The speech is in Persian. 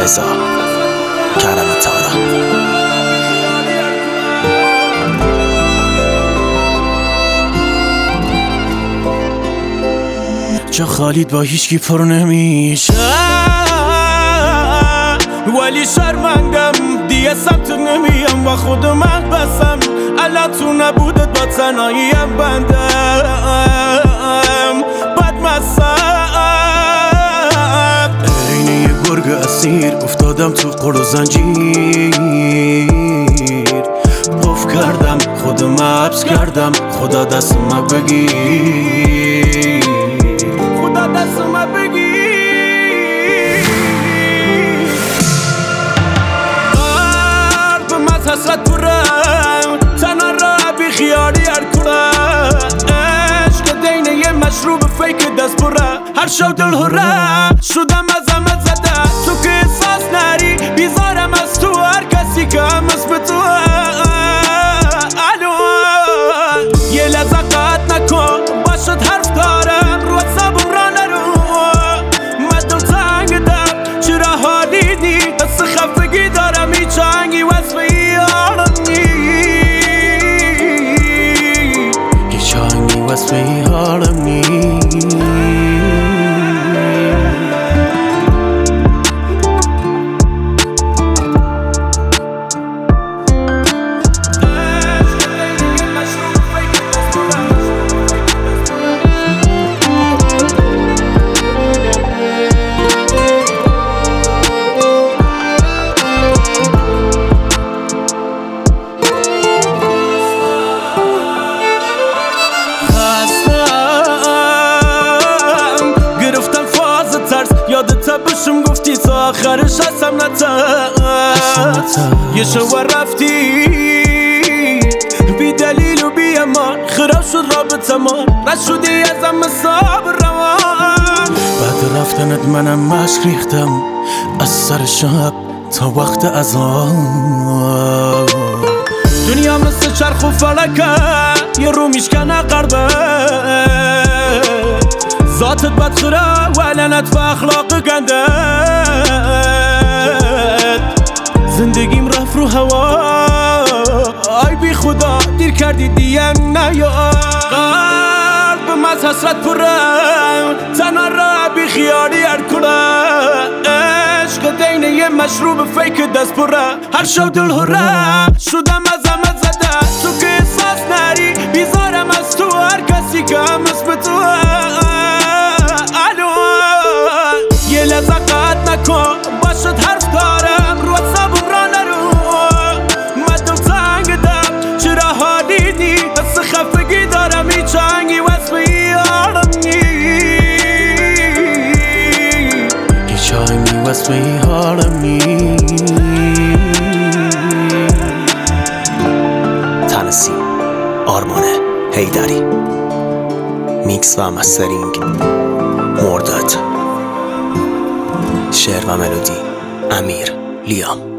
رضا کرم تارا. جا خالید با هیچکی پر نمیشه، ولی شرمندم دیگه سمت نمیم با خودم بسم. الان تو نبودت با تنهاییم بندم بدمستم. عین یه گرگ اسیر افتادم تو قل و زنجیر. قف کردم خودم حبس کردم، خدا دست ما بگیر، خدا دست ما بگیر. حسرت پرم تنها را بی خیالی هر کنه. عشق دینه یه مشروب فیک دست پره. هر شو دل هره شدم از همه زده. تو که احساس نری بیزارم از تو، هر کسی که هم اسم تو. الو یه لحظه قطع نکن باشد حرف دارم، رو حسابم را نرو. من دل تنگ دم چرا حالی نی، حس خفگی دارم هیچ آهنگی وصفی واسه حالم نی. یادت بشم گفتی تا آخرش هستم نترس. یه شو رفتی بی دلیل و بی امان، خراب شد رابطه ما، نشدی ازم حساب روان. بعد رفتنت منم مشک ریختم از سر شب تا وقت اذان. دنیا مثل چرخ و فلکه یه رو میشکنه قربه. ذاتت بدخره و لعنت به اخلاق گندت. زندگیم رفت رو هوا، آی بی خدا دیر کردی دیگه نیا. قلبم از حسرت پرم تنها را بی خیالی هر کنه. عشق دینه یه مشروب فیک دست پره. هر شو دل هره شدم از همه زده. تو که احساس نری بیزارم از تو، هر کسی که هم اسم تو. یه لحظه قطع نکن باشد حرف دارم، رو حسابم را نرو. من دل تنگ دم چرا حالی نی، حس خفگی دارم هیچ آهنگی وصفی حالم نی. هیچ آهنگی وصفی حالم نی. تنسی آرمان حیدری، میکس و مسترینگ مرداد، شعر و ملودی امیر لیام.